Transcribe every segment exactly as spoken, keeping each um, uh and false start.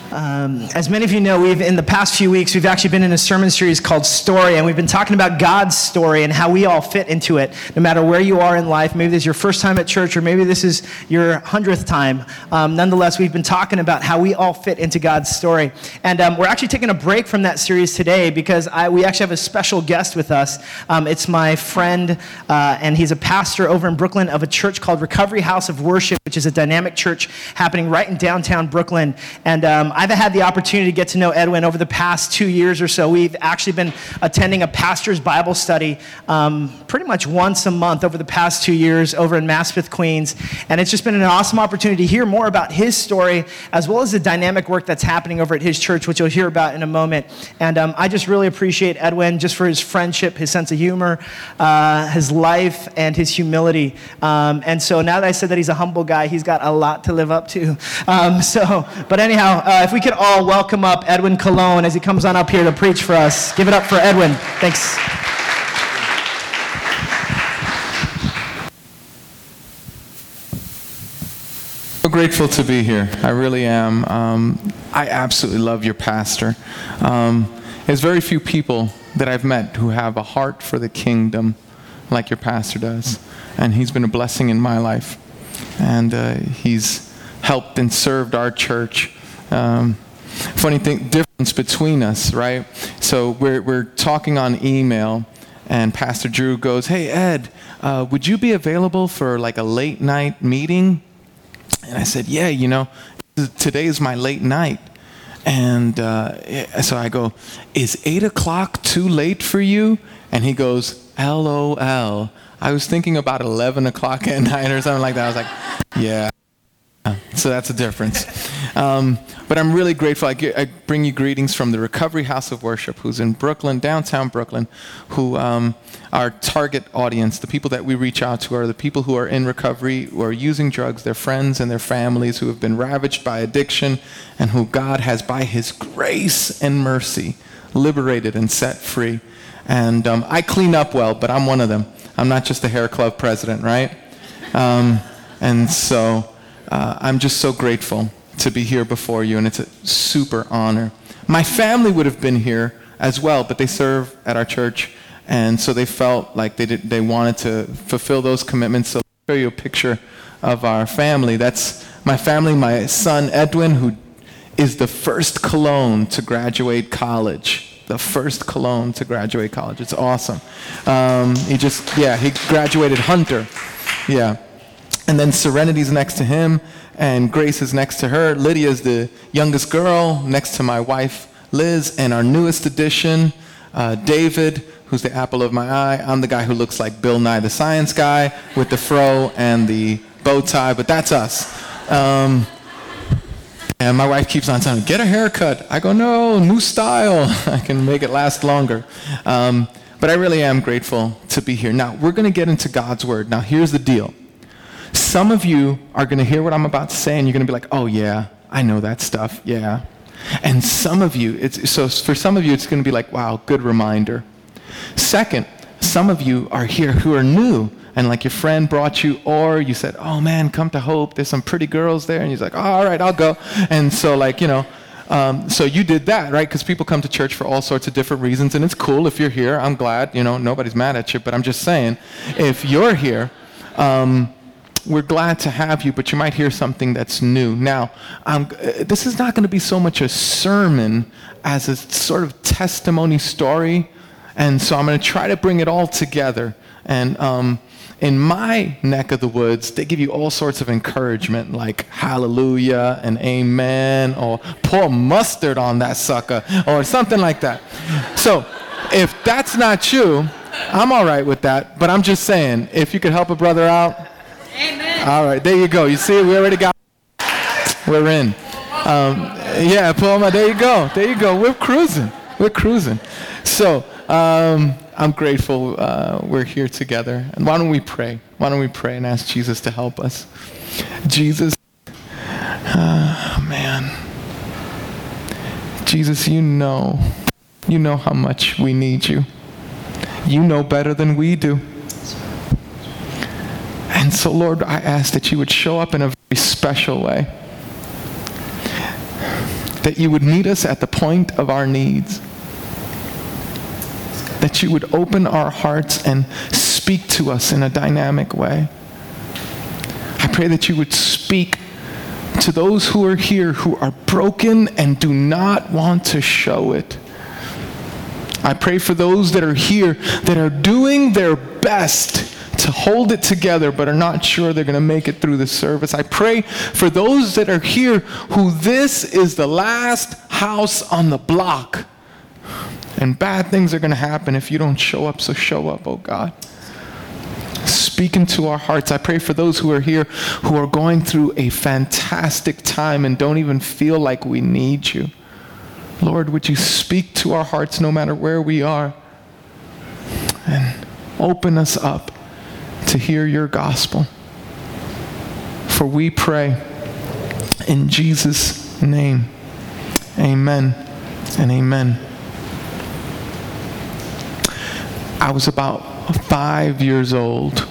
Um, as many of you know, we've in the past few weeks, we've actually been in a sermon series called Story, and we've been talking about God's story and how we all fit into it, no matter where you are in life. Maybe this is your first time at church, or maybe this is your hundredth time. Um, nonetheless, we've been talking about how we all fit into God's story. And um, we're actually taking a break from that series today because I, we actually have a special guest with us. Um, it's my friend, uh, and he's a pastor over in Brooklyn of a church called Recovery House of Worship, which is a dynamic church happening right in downtown Brooklyn. And um, I've had the opportunity to get to know Edwin over the past two years or so. We've actually been attending a pastor's Bible study um, pretty much once a month over the past two years over in Maspeth, Queens. And it's just been an awesome opportunity to hear more about his story, as well as the dynamic work that's happening over at his church, which you'll hear about in a moment. And um, I just really appreciate Edwin just for his friendship, his sense of humor, uh, his life, and his humility. Um, and so now that I said that he's a humble guy, he's got a lot to live up to. Um, so, but anyhow, uh, if we could all welcome up Edwin Cologne as he comes on up here to preach for us. Give it up for Edwin. Thanks. So grateful to be here. I really am. Um, I absolutely love your pastor. Um, there's very few people that I've met who have a heart for the kingdom like your pastor does. And he's been a blessing in my life. And uh, he's helped and served our church. Um, Funny thing, difference between us, right? So we're we're talking on email, and Pastor Drew goes, "Hey Ed, uh, would you be available for like a late night meeting?" And I said, "Yeah, you know, today is my late night." And uh, so I go, "Is eight o'clock too late for you?" And he goes, "L O L. I was thinking about eleven o'clock at night or something like that." I was like, "Yeah." So that's a difference. Um, but I'm really grateful. I, get, I bring you greetings from the Recovery House of Worship, who's in Brooklyn, downtown Brooklyn, who um, our target audience, the people that we reach out to are the people who are in recovery, who are using drugs, their friends and their families who have been ravaged by addiction, and who God has, by his grace and mercy, liberated and set free. And um, I clean up well, but I'm one of them. I'm not just the hair club president, right? Um, and so... Uh, I'm just so grateful to be here before you, and it's a super honor. My family would have been here as well, but they serve at our church, and so they felt like they did, they wanted to fulfill those commitments. So I'll show you a picture of our family. That's my family, my son Edwin, who is the first Cologne to graduate college. The first Cologne to graduate college. It's awesome. Um, he just, yeah, he graduated Hunter. Yeah. And then Serenity's next to him, and Grace is next to her. Lydia's the youngest girl, next to my wife, Liz, and our newest addition, uh, David, who's the apple of my eye. I'm the guy who looks like Bill Nye the Science Guy with the fro and the bow tie, but that's us. Um, and my wife keeps on telling me, "Get a haircut." I go, "No, new style. I can make it last longer." Um, but I really am grateful to be here. Now, we're going to get into God's Word. Now, here's the deal. Some of you are going to hear what I'm about to say, and you're going to be like, "Oh yeah, I know that stuff, yeah." And some of you, it's, so for some of you, it's going to be like, "Wow, good reminder." Second, some of you are here who are new, and like your friend brought you, or you said, "Oh man, come to Hope, there's some pretty girls there," and you're like, "Oh, all right, I'll go." And so like, you know, um, so you did that, right? Because people come to church for all sorts of different reasons, and it's cool if you're here. I'm glad, you know, nobody's mad at you, but I'm just saying, if you're here, um, we're glad to have you, but you might hear something that's new. Now, um, this is not going to be so much a sermon as a sort of testimony story, and so I'm going to try to bring it all together. And um, in my neck of the woods, they give you all sorts of encouragement, like hallelujah and amen, or pour mustard on that sucker, or something like that. So if that's not you, I'm all right with that, but I'm just saying, if you could help a brother out, amen. All right, there you go. You see, we already got, we're in. Um, yeah, Paloma, there you go. There you go. We're cruising. We're cruising. So um, I'm grateful uh, we're here together. And why don't we pray? Why don't we pray and ask Jesus to help us? Jesus, uh, man. Jesus, you know, you know how much we need you. You know better than we do. And so, Lord, I ask that you would show up in a very special way. that you would meet us at the point of our needs, that you would open our hearts and speak to us in a dynamic way. I pray that you would speak to those who are here who are broken and do not want to show it. I pray for those that are here that are doing their best to hold it together but are not sure they're going to make it through the service. I pray for those that are here who this is the last house on the block and bad things are going to happen if you don't show up, so show up, oh God. Speak into our hearts. I pray for those who are here who are going through a fantastic time and don't even feel like we need you. Lord, would you speak to our hearts no matter where we are and open us up to hear your gospel. For we pray in Jesus' name. Amen and amen. I was about five years old.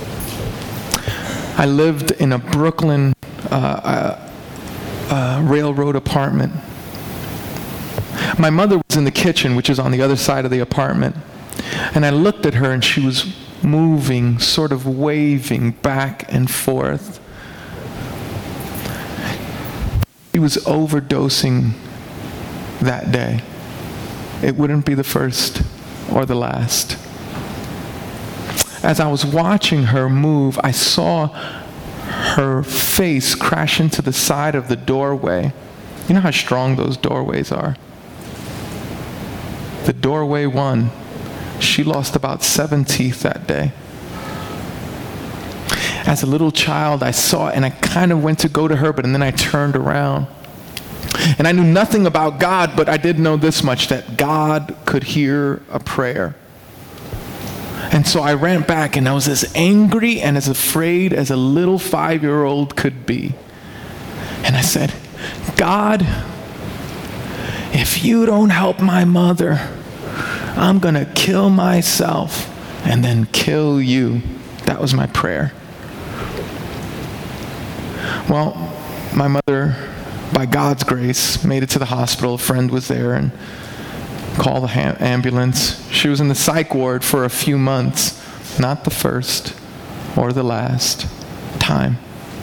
I lived in a Brooklyn uh, uh, uh, railroad apartment. My mother was in the kitchen, which is on the other side of the apartment. And I looked at her and she was moving, sort of waving back and forth. She was overdosing that day. It wouldn't be the first or the last. As I was watching her move, I saw her face crash into the side of the doorway. You know how strong those doorways are? The doorway won. She lost about seven teeth that day. As a little child, I saw it and I kind of went to go to her, but and then I turned around. And I knew nothing about God, but I did know this much, that God could hear a prayer. And so I ran back and I was as angry and as afraid as a little five-year-old could be. And I said, God, if you don't help my mother, I'm going to kill myself and then kill you. That was my prayer. Well, my mother, by God's grace, made it to the hospital. A friend was there and called the ha- ambulance. She was in the psych ward for a few months, not the first or the last time.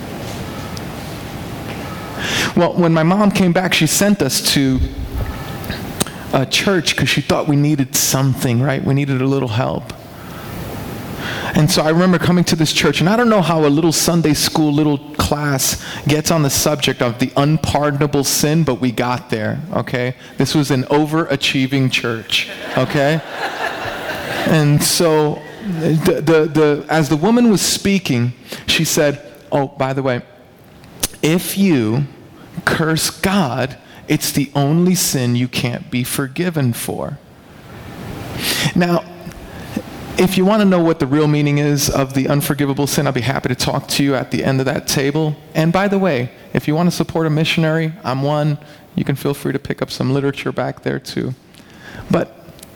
Well, when my mom came back, she sent us to a church because she thought we needed something, right? We needed a little help. And so I remember coming to this church, and I don't know how a little Sunday school little class gets on the subject of the unpardonable sin, but we got there, okay? This was an overachieving church, okay? And so the, the, the, as the woman was speaking, she said, oh, by the way, if you curse God, it's the only sin you can't be forgiven for. Now, if you want to know what the real meaning is of the unforgivable sin, I'll be happy to talk to you at the end of that table. And by the way, if you want to support a missionary, I'm one. You can feel free to pick up some literature back there too. But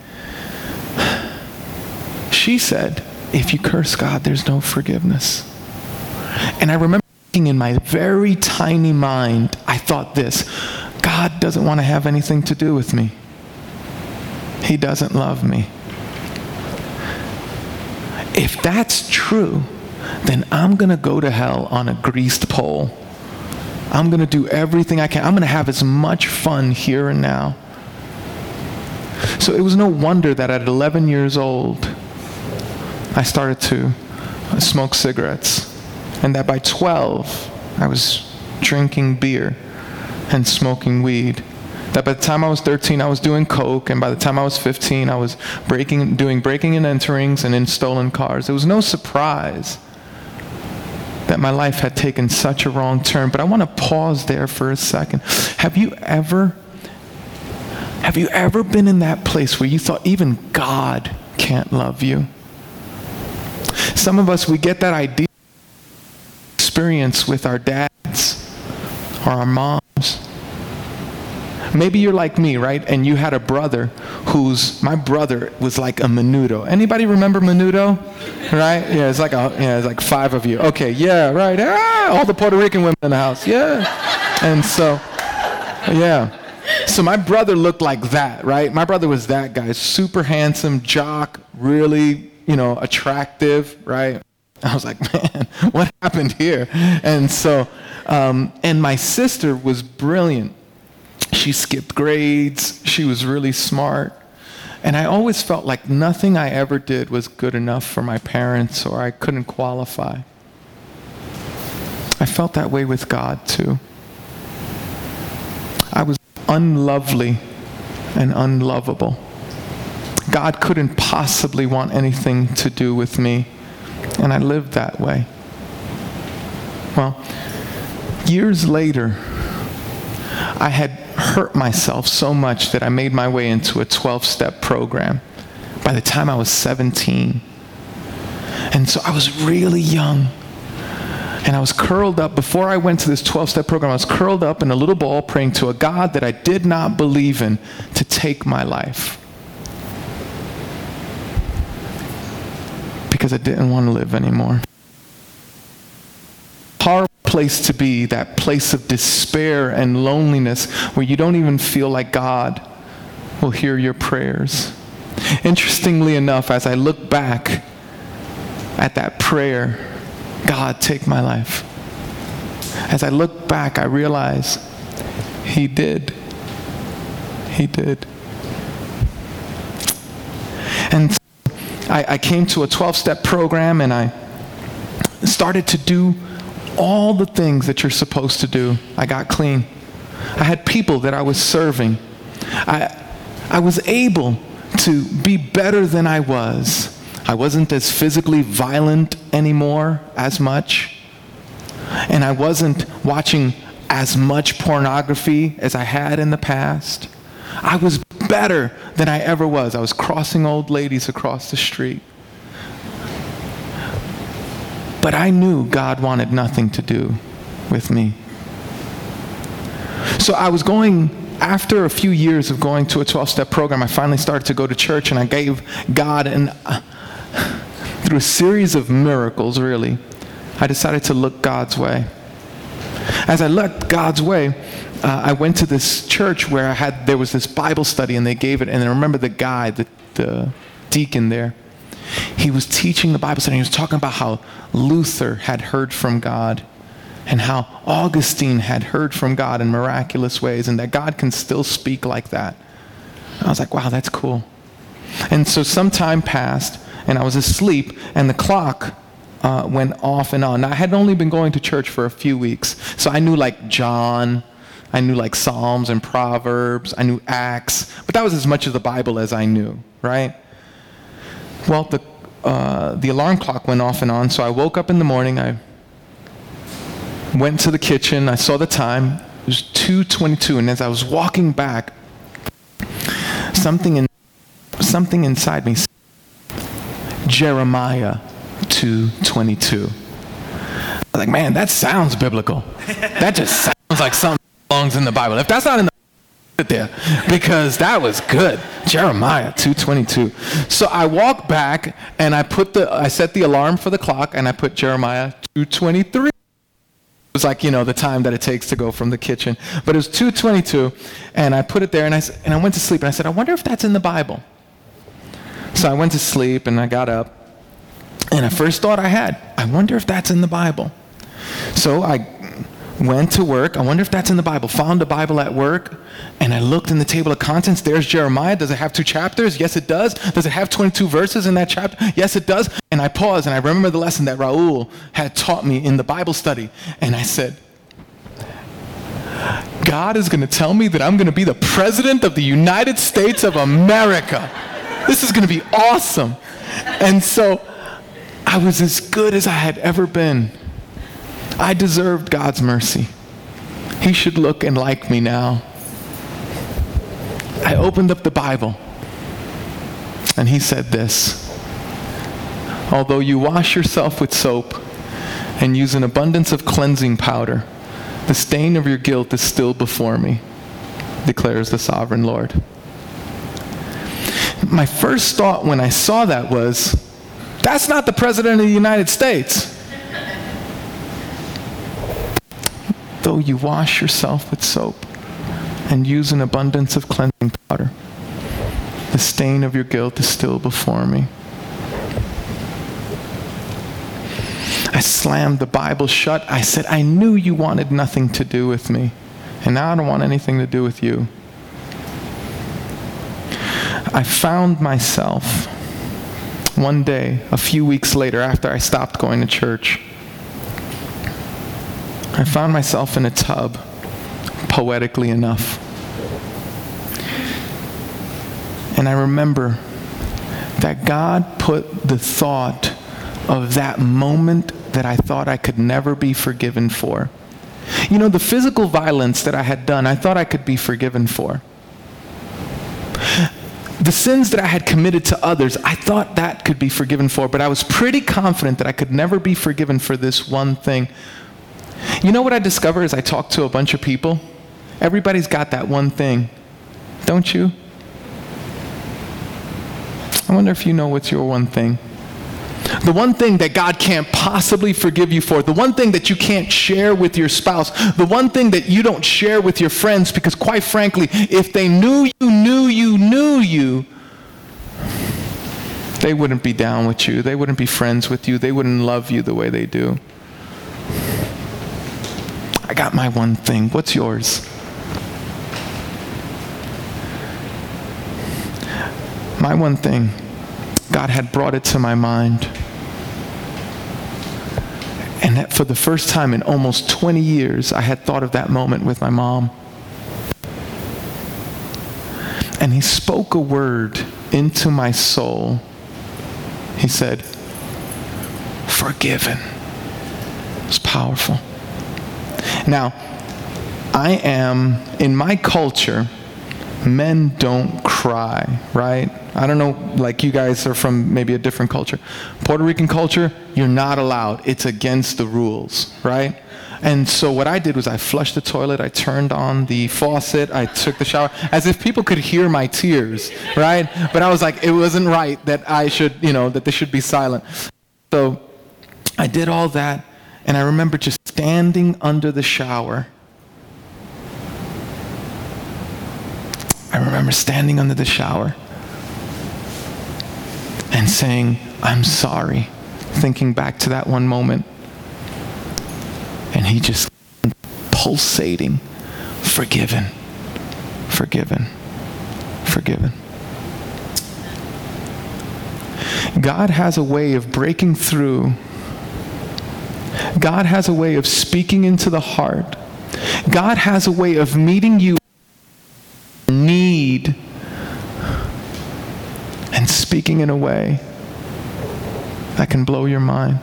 she said, if you curse God, there's no forgiveness. And I remember thinking in my very tiny mind, I thought this, God doesn't want to have anything to do with me. He doesn't love me. If that's true, then I'm going to go to hell on a greased pole. I'm going to do everything I can. I'm going to have as much fun here and now. So it was no wonder that at eleven years old, I started to smoke cigarettes. And that by twelve, I was drinking beer and smoking weed. That by the time I was thirteen, I was doing coke, and by the time I was fifteen, I was breaking, doing breaking and enterings and in stolen cars. It was no surprise that my life had taken such a wrong turn. But I want to pause there for a second. Have you ever, have you ever been in that place where you thought even God can't love you? Some of us, we get that idea, experience with our dads or our moms. Maybe you're like me, right? And you had a brother who's, my brother was like a menudo. Anybody remember menudo? Right? Yeah, it's like a, yeah, it's like five of you. Okay, yeah, right. Ah, all the Puerto Rican women in the house. Yeah. And so, yeah. So my brother looked like that, right? My brother was that guy, super handsome, jock, really, you know, attractive, right? I was like, man, what happened here? And so, um, and my sister was brilliant. She skipped grades. She was really smart. And I always felt like nothing I ever did was good enough for my parents, or I couldn't qualify. I felt that way with God too. I was unlovely and unlovable. God couldn't possibly want anything to do with me, and I lived that way. Well, years later, I had hurt myself so much that I made my way into a twelve-step program by the time I was seventeen. And so I was really young. And I was curled up, before I went to this twelve-step program, I was curled up in a little ball praying to a God that I did not believe in to take my life. Because I didn't want to live anymore. Horrible place to be, that place of despair and loneliness where you don't even feel like God will hear your prayers. Interestingly enough, as I look back at that prayer, God, take my life. As I look back, I realize He did. He did. And so I, I came to a twelve-step program, and I started to do all the things that you're supposed to do. I got clean. I had people that I was serving. I, I was able to be better than I was. I wasn't as physically violent anymore as much. And I wasn't watching as much pornography as I had in the past. I was better than I ever was. I was crossing old ladies across the street. But I knew God wanted nothing to do with me. So I was going, after a few years of going to a twelve-step program, I finally started to go to church, and I gave God, and uh, through a series of miracles, really, I decided to look God's way. As I looked God's way, uh, I went to this church where I had, there was this Bible study, and they gave it, and I remember the guy, the, the deacon there, he was teaching the Bible study. He was talking about how Luther had heard from God, and how Augustine had heard from God in miraculous ways, and that God can still speak like that. I was like, wow, that's cool. And so some time passed, and I was asleep, and the clock uh, went off and on. Now, I had only been going to church for a few weeks, so I knew like John, I knew like Psalms and Proverbs, I knew Acts, but that was as much of the Bible as I knew, right? Well, the, uh, the alarm clock went off and on, so I woke up in the morning, I went to the kitchen, I saw the time, it was two twenty-two, and as I was walking back, something in, something inside me said, Jeremiah two twenty-two. I was like, man, that sounds biblical. That just sounds like something that belongs in the Bible. If that's not in the Bible, there, because that was good. Jeremiah two twenty-two. So I walked back, and I put the, I set the alarm for the clock, and I put Jeremiah two twenty-three. It was like, you know, the time that it takes to go from the kitchen. But it was two twenty-two, and I put it there, and I, and I went to sleep, and I said, I wonder if that's in the Bible. So I went to sleep, and I got up, and the first thought I had, I wonder if that's in the Bible. So I went to work, I wonder if that's in the Bible. Found the Bible at work, and I looked in the table of contents. There's Jeremiah. Does it have two chapters? Yes, it does. Does it have twenty-two verses in that chapter? Yes, it does. And I paused, and I remember the lesson that Raul had taught me in the Bible study. And I said, God is going to tell me that I'm going to be the president of the United States of America. This is going to be awesome. And so I was as good as I had ever been. I deserved God's mercy. He should look and like me now. I opened up the Bible, and he said this, although you wash yourself with soap and use an abundance of cleansing powder, the stain of your guilt is still before me, declares the sovereign Lord. My first thought when I saw that was, that's not the President of the United States. Though you wash yourself with soap and use an abundance of cleansing powder. The stain of your guilt is still before me. I slammed the Bible shut. I said, I knew you wanted nothing to do with me, and now I don't want anything to do with you. I found myself one day, a few weeks later, after I stopped going to church, I found myself in a tub, poetically enough. And I remember that God put the thought of that moment that I thought I could never be forgiven for. You know, the physical violence that I had done, I thought I could be forgiven for. The sins that I had committed to others, I thought that could be forgiven for, but I was pretty confident that I could never be forgiven for this one thing. You know what I discovered as I talked to a bunch of people? Everybody's got that one thing, don't you? I wonder if you know what's your one thing. The one thing that God can't possibly forgive you for, the one thing that you can't share with your spouse, the one thing that you don't share with your friends, because quite frankly, if they knew you, knew you, knew you, they wouldn't be down with you. They wouldn't be friends with you. They wouldn't love you the way they do. I got my one thing. What's yours? My one thing, God had brought it to my mind. And that for the first time in almost twenty years, I had thought of that moment with my mom. And he spoke a word into my soul. He said, forgiven. It was powerful. Now, I am, in my culture, men don't cry, right? I don't know, like you guys are from maybe a different culture. Puerto Rican culture, you're not allowed. It's against the rules, right? And so what I did was I flushed the toilet, I turned on the faucet, I took the shower, as if people could hear my tears, right? But I was like, it wasn't right that I should, you know, that they should be silent. So I did all that, and I remember just standing under the shower. I remember standing under the shower and saying, I'm sorry, thinking back to that one moment. And he just pulsating, forgiven, forgiven, forgiven. God has a way of breaking through. God has a way of speaking into the heart. God has a way of meeting you need and speaking in a way that can blow your mind.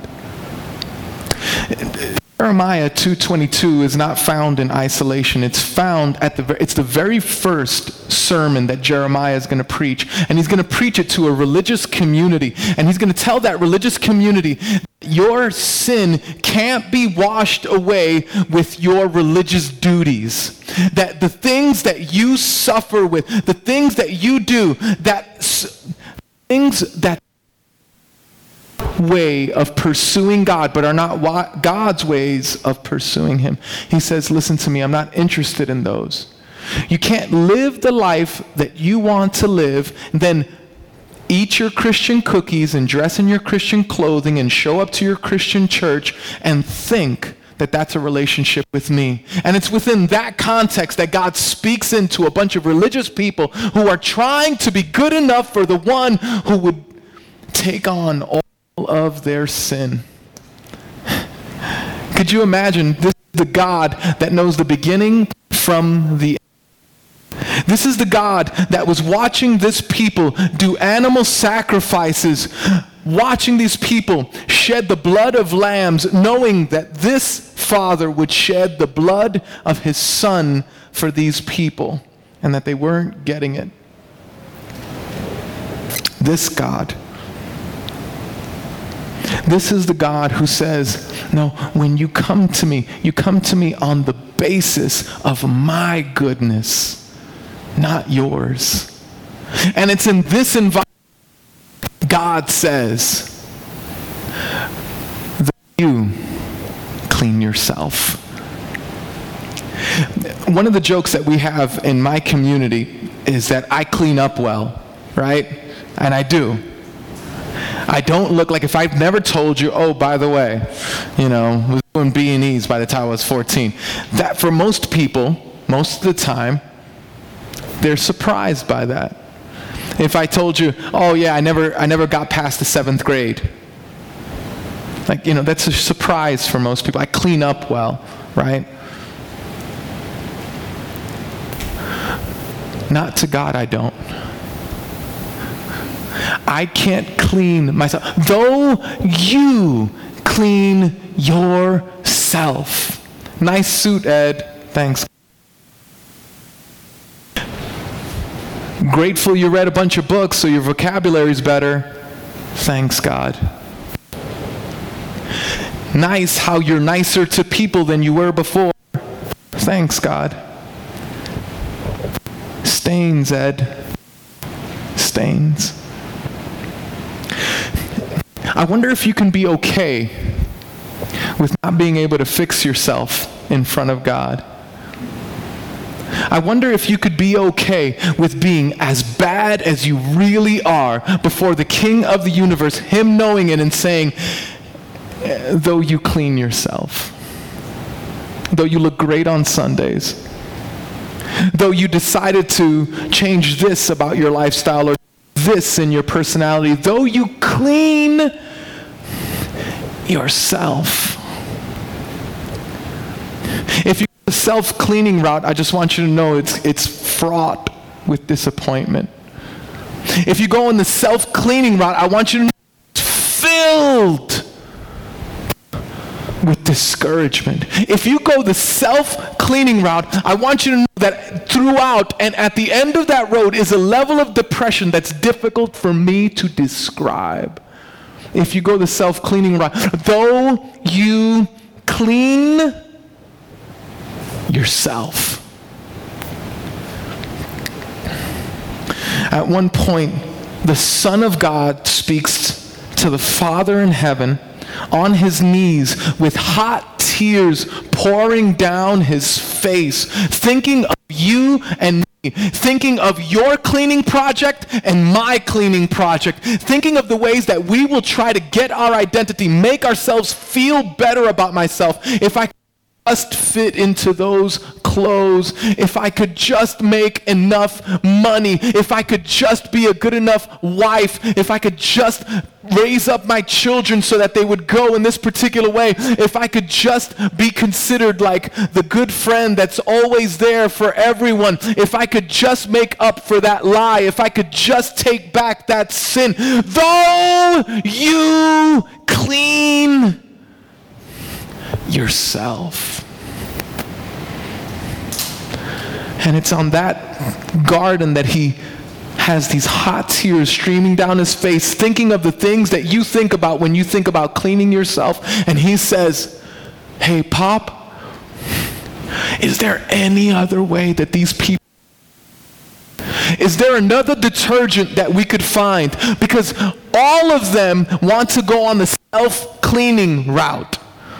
Jeremiah two twenty-two is not found in isolation. It's found at the it's the very first sermon that Jeremiah is going to preach, and he's going to preach it to a religious community, and he's going to tell that religious community, your sin can't be washed away with your religious duties. That the things that you suffer with, the things that you do, that things that way of pursuing God, but are not wa- God's ways of pursuing him. He says, listen to me, I'm not interested in those. You can't live the life that you want to live, and then eat your Christian cookies and dress in your Christian clothing and show up to your Christian church and think that that's a relationship with me. And it's within that context that God speaks into a bunch of religious people who are trying to be good enough for the one who would take on all of their sin. Could you imagine? This is the God that knows the beginning from the end. This is the God that was watching this people do animal sacrifices, watching these people shed the blood of lambs, knowing that this Father would shed the blood of his Son for these people, and that they weren't getting it. This God. This is the God who says, no, when you come to me, you come to me on the basis of my goodness, not yours. And it's in this environment God says that you clean yourself. One of the jokes that we have in my community is that I clean up well, right? And I do. I don't look like, if I've never told you, oh, by the way, you know, was doing B and E's by the time I was fourteen. That for most people, most of the time, they're surprised by that. If I told you, oh yeah, I never, I never got past the seventh grade. Like, you know, that's a surprise for most people. I clean up well, right? Not to God, I don't. I can't clean myself. Though you clean yourself. Nice suit, Ed. Thanks. Grateful you read a bunch of books so your vocabulary's better. Thanks, God. Nice how you're nicer to people than you were before. Thanks, God. Stains, Ed. Stains. I wonder if you can be okay with not being able to fix yourself in front of God. I wonder if you could be okay with being as bad as you really are before the King of the universe, him knowing it and saying, though you clean yourself, though you look great on Sundays, though you decided to change this about your lifestyle or this in your personality, though you clean yourself. If you go the self-cleaning route, I just want you to know it's it's fraught with disappointment. If you go on the self-cleaning route, I want you to know it's filled with discouragement. If you go the self-cleaning route, I want you to know that throughout and at the end of that road is a level of depression that's difficult for me to describe. If you go the self-cleaning route, though you clean yourself. At one point, the Son of God speaks to the Father in heaven on his knees with hot tears pouring down his face, thinking of you and me, thinking of your cleaning project and my cleaning project, thinking of the ways that we will try to get our identity, make ourselves feel better about myself. If I just fit into those clothes, if I could just make enough money, if I could just be a good enough wife, if I could just raise up my children so that they would go in this particular way, if I could just be considered like the good friend that's always there for everyone, if I could just make up for that lie, if I could just take back that sin, though you clean yourself. And it's on that garden that he has these hot tears streaming down his face, thinking of the things that you think about when you think about cleaning yourself. And he says, hey, Pop, is there any other way that these people, is there another detergent that we could find? Because all of them want to go on the self-cleaning route.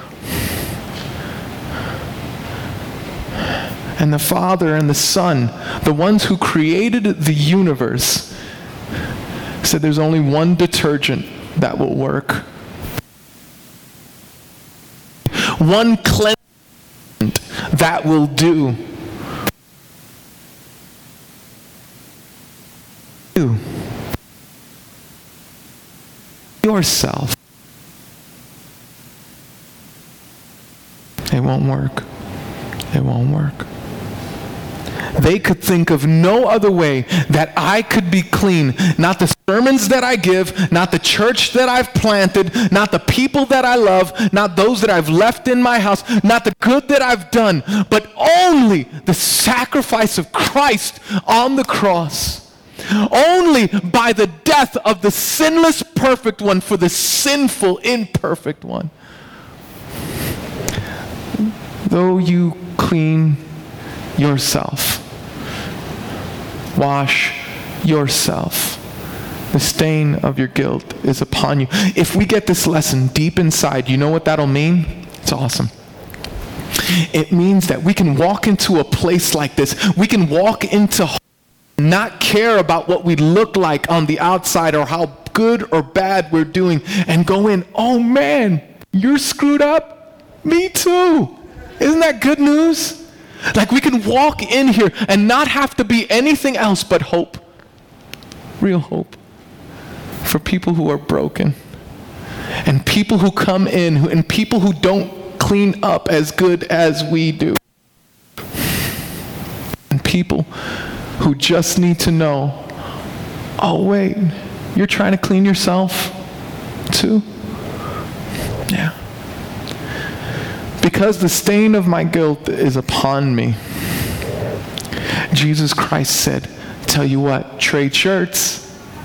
And the Father and the Son, the ones who created the universe, said there's only one detergent that will work. One cleansing that will do. You. Yourself. It won't work. It won't work. They could think of no other way that I could be clean. Not the sermons that I give, not the church that I've planted, not the people that I love, not those that I've left in my house, not the good that I've done, but only the sacrifice of Christ on the cross. Only by the death of the sinless perfect one for the sinful imperfect one. Though you clean yourself, wash yourself, the stain of your guilt is upon you. If we get this lesson deep inside, you know what that'll mean? It's awesome. It means that we can walk into a place like this. We can walk into not care about what we look like on the outside or how good or bad we're doing, and go in, oh man, you're screwed up? Me too. Isn't that good news? Like we can walk in here and not have to be anything else but hope. Real hope for people who are broken, and people who come in, who, and people who don't clean up as good as we do. And people who just need to know, oh wait, you're trying to clean yourself too? Yeah. Because the stain of my guilt is upon me, Jesus Christ said, tell you what, trade shirts.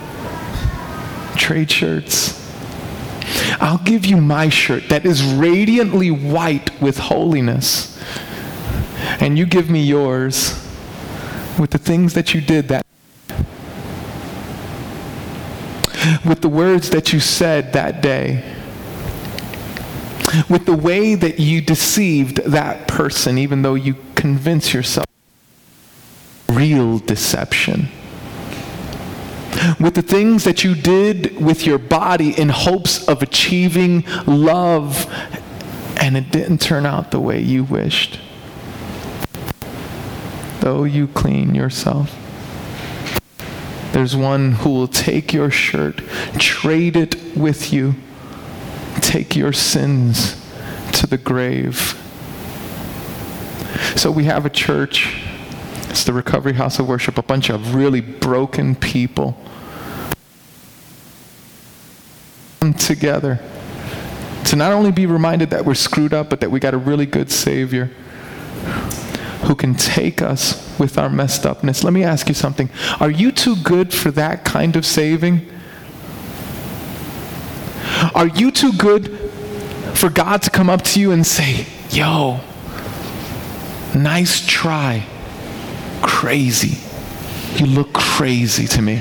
Trade shirts. I'll give you my shirt that is radiantly white with holiness, and you give me yours with the things that you did that, with the words that you said that day, with the way that you deceived that person, even though you convince yourself real deception, with the things that you did with your body in hopes of achieving love, and it didn't turn out the way you wished, though you clean yourself. There's one who will take your shirt, trade it with you, take your sins to the grave. So we have a church, it's the Recovery House of Worship, a bunch of really broken people come together to not only be reminded that we're screwed up, but that we got a really good Savior who can take us with our messed upness. Let me ask you something. Are you too good for that kind of saving? Are you too good for God to come up to you and say, yo, nice try. Crazy. You look crazy to me.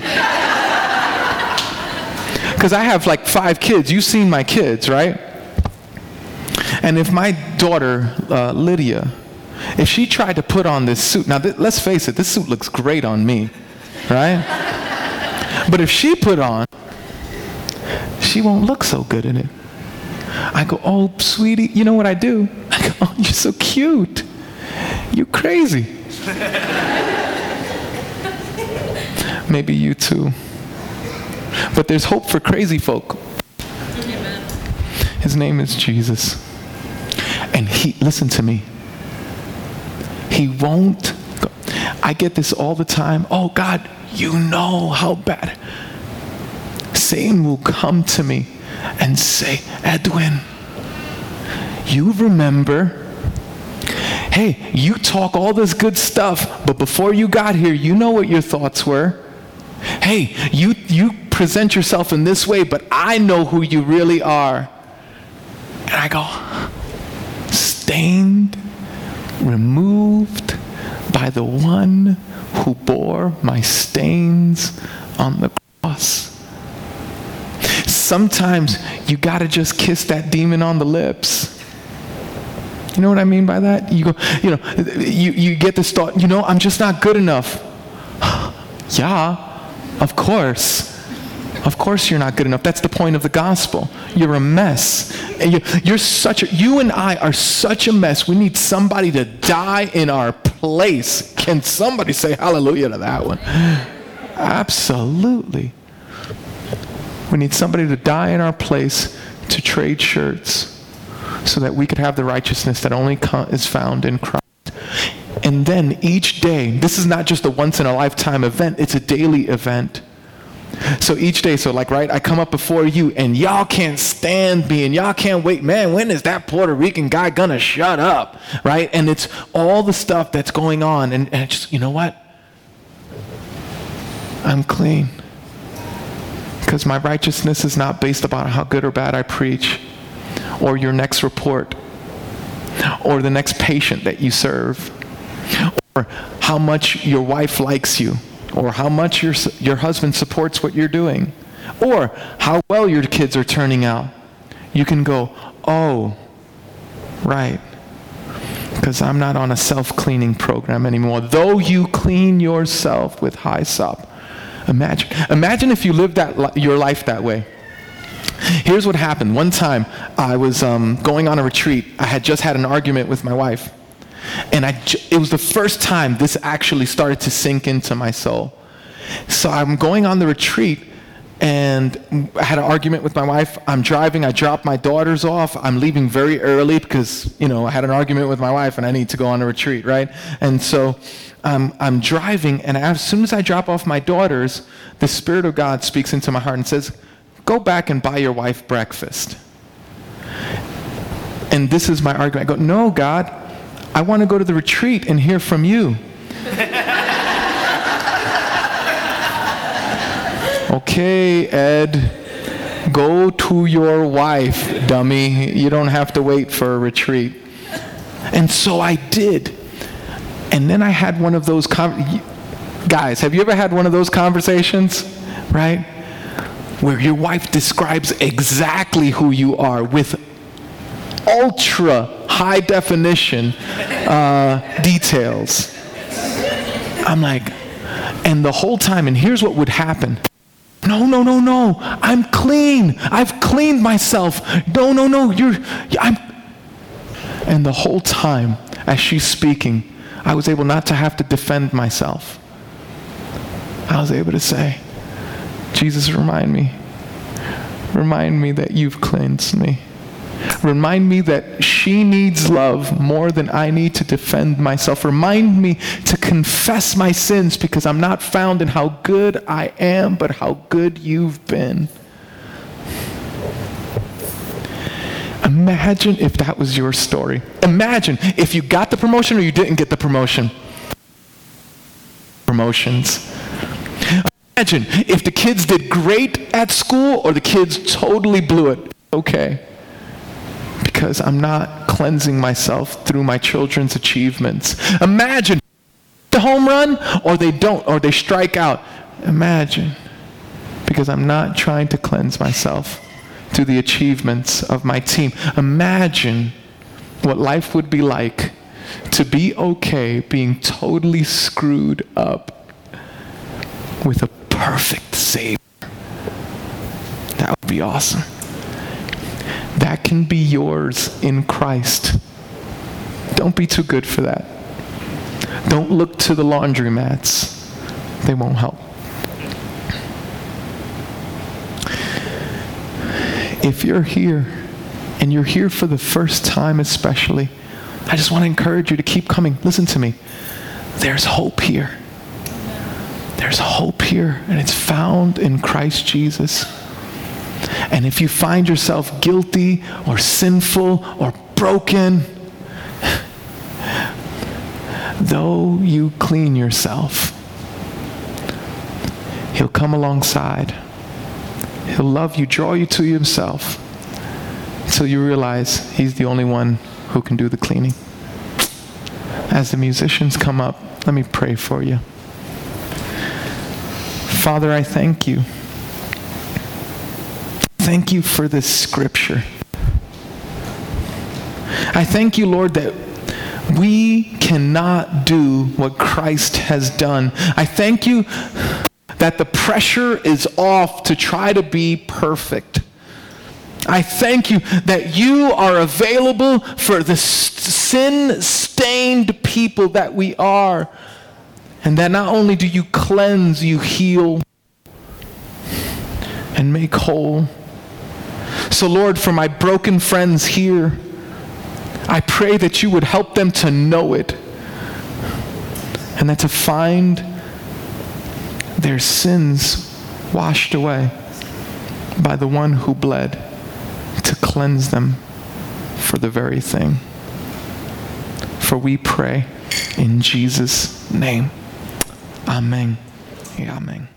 Because I have like five kids. You've seen my kids, right? And if my daughter, uh, Lydia, if she tried to put on this suit, now th- let's face it, this suit looks great on me, right? But if she put on, she won't look so good in it. I go, oh, sweetie, you know what I do? I go, oh, you're so cute. You're crazy. Maybe you too. But there's hope for crazy folk. Amen. His name is Jesus. And he, listen to me, he won't go. I get this all the time. Oh God, you know how bad. Satan will come to me and say, Edwin, you remember, hey, you talk all this good stuff, but before you got here, you know what your thoughts were. Hey, you you present yourself in this way, but I know who you really are. And I go, stained, removed by the one who bore my stains on the cross. Sometimes you gotta just kiss that demon on the lips. You know what I mean by that? You go, you know, you, you get this thought, you know, I'm just not good enough. Yeah, of course. Of course you're not good enough. That's the point of the gospel. You're a mess. And you, you're such a, you and I are such a mess. We need somebody to die in our place. Can somebody say hallelujah to that one? Absolutely. We need somebody to die in our place to trade shirts so that we could have the righteousness that only is found in Christ. And then each day, this is not just a once-in-a-lifetime event, it's a daily event. So each day, so like, right, I come up before you and y'all can't stand me and y'all can't wait, man, when is that Puerto Rican guy gonna shut up, right? And it's all the stuff that's going on, and, and it's just, you know what? I'm clean. Because my righteousness is not based upon how good or bad I preach, or your next report, or the next patient that you serve, or how much your wife likes you, or how much your your husband supports what you're doing, or how well your kids are turning out. You can go, oh, right. because I'm not on a self-cleaning program anymore. Though you clean yourself with hyssop. Imagine, imagine if you lived that li- your life that way. Here's what happened. One time, I was um, going on a retreat. I had just had an argument with my wife. And I ju- it was the first time this actually started to sink into my soul. So I'm going on the retreat, and I had an argument with my wife. I'm driving. I dropped my daughters off. I'm leaving very early because, you know, I had an argument with my wife, and I need to go on a retreat, right? And so um, I'm driving, and as soon as I drop off my daughters, the Spirit of God speaks into my heart and says, go back and buy your wife breakfast. And this is my argument. I go, no, God, I want to go to the retreat and hear from you. Okay, Ed, go to your wife, dummy. You don't have to wait for a retreat. And so I did. And then I had one of those, con- guys, have you ever had one of those conversations, right? Where your wife describes exactly who you are with ultra high definition uh, details. I'm like, and the whole time, and here's what would happen. No, no, no, no, I'm clean. I've cleaned myself. No, no, no, you're, I'm. And the whole time, as she's speaking, I was able not to have to defend myself. I was able to say, Jesus, remind me. Remind me that you've cleansed me. Remind me that she needs love more than I need to defend myself. Remind me to confess my sins because I'm not found in how good I am, but how good you've been. Imagine if that was your story. Imagine if you got the promotion or you didn't get the promotion. Promotions. Imagine if the kids did great at school or the kids totally blew it. Okay. Because I'm not cleansing myself through my children's achievements. Imagine the home run or they don't, or they strike out. Imagine. Because I'm not trying to cleanse myself through the achievements of my team. Imagine what life would be like to be okay being totally screwed up with a perfect Savior. That would be awesome. That can be yours in Christ. Don't be too good for that. Don't look to the laundromats. They won't help. If you're here, and you're here for the first time especially, I just want to encourage you to keep coming. Listen to me. There's hope here. There's hope here, and it's found in Christ Jesus. And if you find yourself guilty or sinful or broken, though you clean yourself, He'll come alongside. He'll love you, draw you to himself until you realize He's the only one who can do the cleaning. As the musicians come up, let me pray for you. Father, I thank you. Thank you for this scripture. I thank you, Lord, that we cannot do what Christ has done. I thank you that the pressure is off to try to be perfect. I thank you that you are available for the sin-stained people that we are, and that not only do you cleanse, you heal and make whole. So Lord, for my broken friends here, I pray that you would help them to know it, and that to find their sins washed away by the one who bled to cleanse them for the very thing. For we pray in Jesus' name. Amen. Amen.